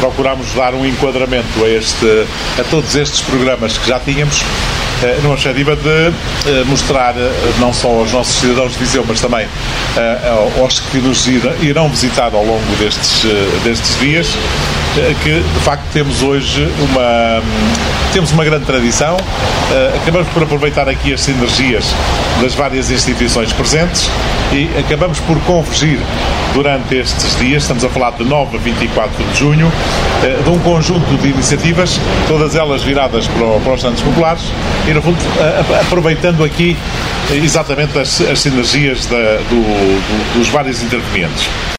procurámos dar um enquadramento a todos estes programas que já tínhamos, numa perspectiva de mostrar não só aos nossos cidadãos de Viseu, mas também aos que nos irão visitar ao longo destes dias, que de facto temos hoje uma grande tradição. Acabamos por aproveitar aqui as sinergias das várias instituições presentes e acabamos por convergir durante estes dias, estamos a falar de 9 a 24 de junho, de um conjunto de iniciativas, todas elas viradas para os Santos Populares e, no fundo, aproveitando aqui exatamente as sinergias dos vários intervenientes.